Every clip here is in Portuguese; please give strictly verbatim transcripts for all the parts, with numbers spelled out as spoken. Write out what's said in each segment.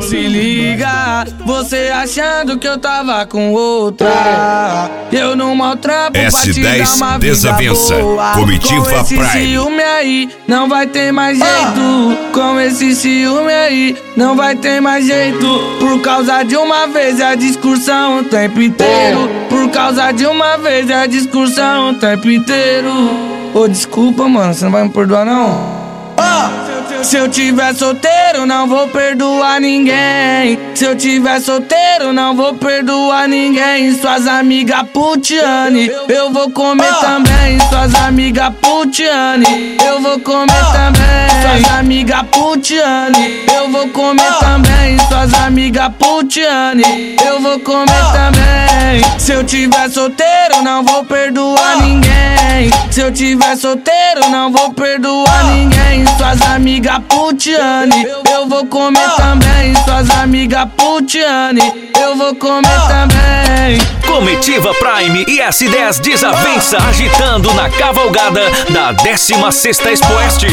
Se liga, você achando que eu tava com outra. Eu não maltrapo pra te dar uma vida boa. Comitiva com esse Prime. ciúme aí, não vai ter mais jeito. Com esse ciúme aí, não vai ter mais jeito. Por causa de uma vez é a discussão o tempo inteiro. Por causa de uma vez é a discussão o tempo inteiro. Ô, desculpa, mano, você não vai me perdoar, não? Se eu tiver solteiro, não vou perdoar ninguém. Se eu tiver solteiro, não vou perdoar ninguém. Suas amigas putiane, eu vou comer também. Suas amigas putiane, eu vou comer também. Suas amigas putiane, eu vou comer também. Suas amigas putiane, eu vou comer também. Se eu tiver solteiro, não vou perdoar ninguém. Se eu tiver solteiro, não vou perdoar ninguém. Suas amigas putiane, eu vou comer também. Suas amigas putiane, eu vou comer também. Comitiva Prime e S dez Desavença agitando na cavalgada da décima sexta Expo Oeste.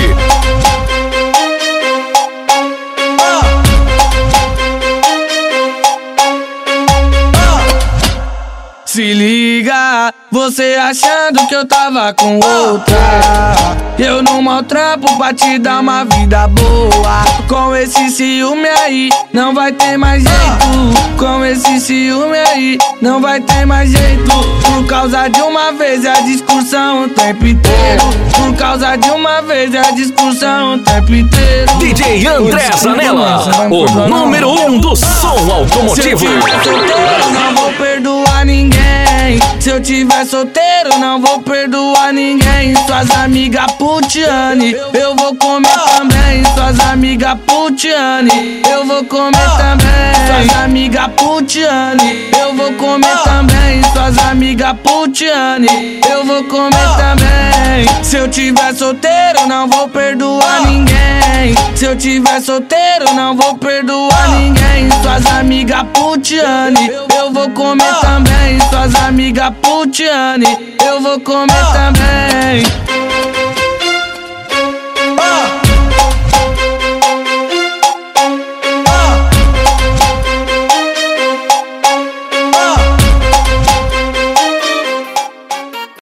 Se liga, você achando que eu tava com outra. Eu não maltrapo pra te dar uma vida boa. Com esse ciúme aí, não vai ter mais jeito. Com esse ciúme aí, não vai ter mais jeito. Por causa de uma vez é a discussão o tempo inteiro. Por causa de uma vez é a discussão o tempo inteiro. D J André Zanella, o número um do som automotivo. Se eu tiver solteiro, não vou perdoar ninguém. Se eu tiver solteiro, não vou perdoar ninguém. Suas amigas putiane, eu vou comer também. Suas amigas putiane, eu vou comer também. Suas amigas putiane, eu vou comer também. Suas amigas putiane, eu vou comer também. Se eu tiver solteiro, não vou perdoar ninguém. Se eu tiver solteiro, não vou perdoar ninguém. Suas amigas putiane, eu vou comer também. Suas amigas putiane, eu vou comer também.